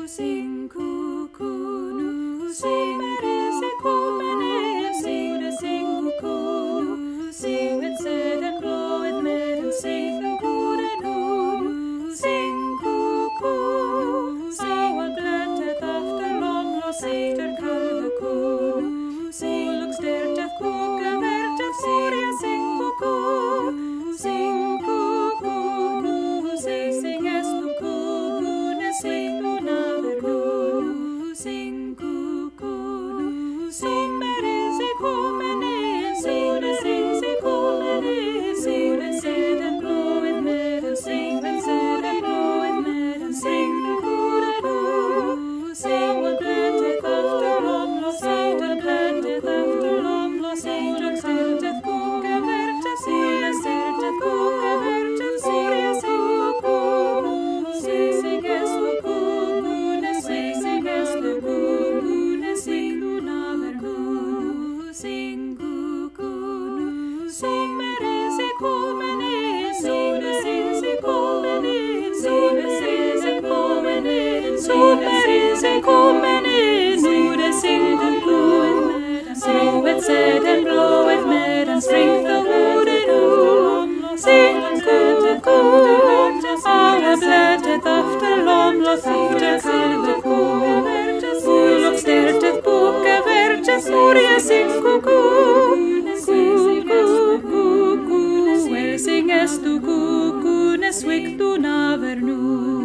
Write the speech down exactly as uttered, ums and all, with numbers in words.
sing cuckoo, nu sing merese komene, sing det sing cuckoo, nu sing med sæden blået med den sing den gode nu, sing cuckoo, sing og blættet efter lom og sætter kalve ko, sing luk stærtet kukke værtet for jeg sing cuckoo, sing cuckoo, nu sing sing es nu cuckoo, ne sing nu naver nu, sing cuckoo, nu sing merese komene, sing det sing se komene, sing med sæden blået med den sing med sæden blået med den sing den gode nu, sing og blættet efter lom og sætter blættet efter lom og sætter stærtet kukke værtet sing med stærtet kukke værtet for jeg sing cuckoo, sing sing es nu cuckoo, ne sing sing es nu cuckoo, ne sing nu naver nu, sing cuckoo, nu sing merese komene, sing det sing se komene, sing det sing se komene, sing merese komene, nu det sing den blået med den sing med sæden blået med den sing den gode nu, sing den gode gode, alle blættet efter lom og efter kalve ko, fuld og stærtet bukke værtet for jeg sing cuckoo, cuckoo, cuckoo, sing es du cuckoo, ne swik du naver nu.